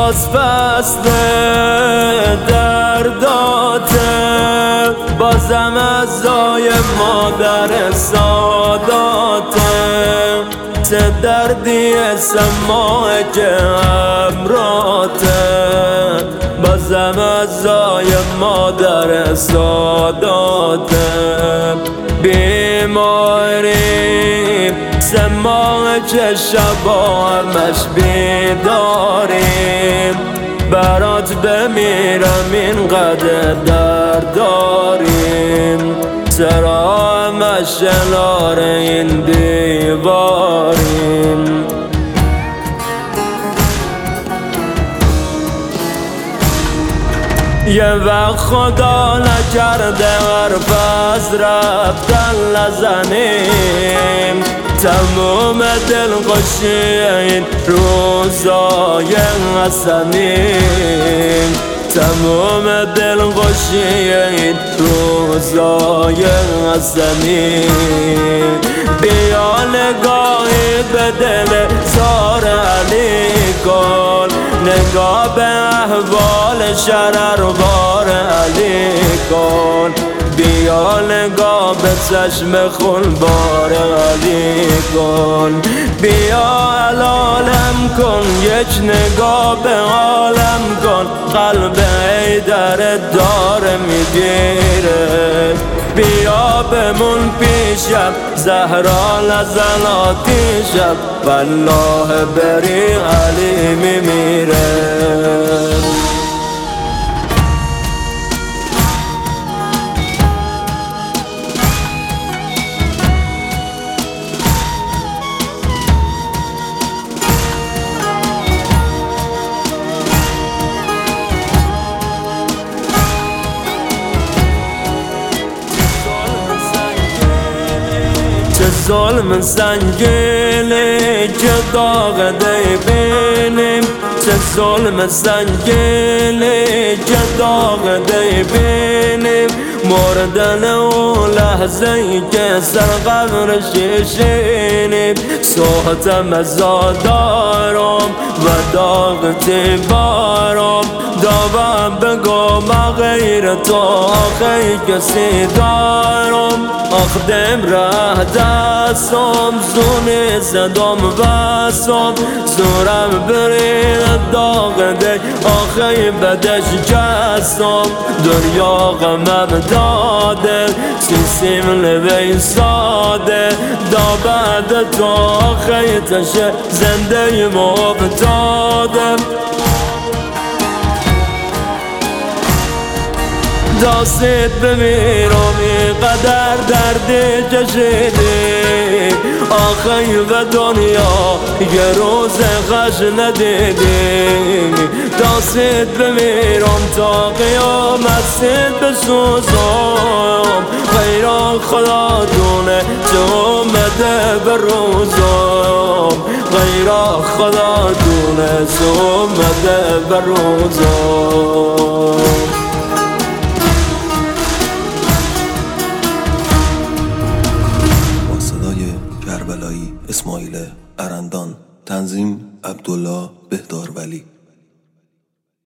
باز فصل درداته، بازم ازای مادر ساداته. چه دردی سماع که امراته، بازم ازای مادر ساداته. بیماریم سماع که شبا همش بیداریم، برات بمیرم اینقدر درد داریم. چرا همش کنار این دیواریم؟ یه وقت خدا نکرده حرف از رفتن نزنیم، تموم دلخوشی این روزای حسنیم. تموم دلخوشی این روزای حسنیم. بیا نگاهی به دل زار علی کن، نگاه به احوال شرروار علی کن. بیا نگاه به چشم خونبار علی کن. بیا علالم کن، یک نگاه به عالم کن. قلب حیدر داره میگیره، بیا بمون پیشم زهرا لحظاتی شب، والله بری علی میمیره. ظلم سنگینی که داغ دیبینیم، چه ظلم سنگینی که داغ دیبینیم. مردن اون لحظه ای که سر قبر شیشینیم. صحتم ازادارم و داغ تیبارم، داوم بگو ما غیر تو آخی کسی دارم. آخ دم ره دستم زونی زدم بسم، زورم برید داغ دی آخی بدش جستم. دریا غمم داده سیسیم لبی ساده، دا بعد تو آخی تشه زنده مبتاده. داستت بمیرم اینقدر دردی کشیدی، آخی و دنیا یه روز خوش ندیدی. داستت بمیرم تا قیامت ست بسوزم، غیر خدا دونه چه اومده به روزم. غیر خدا دونه چه اومده به روزم. کربلایی اسماعیل ارندان، تنظیم عبدالله بهدارولی.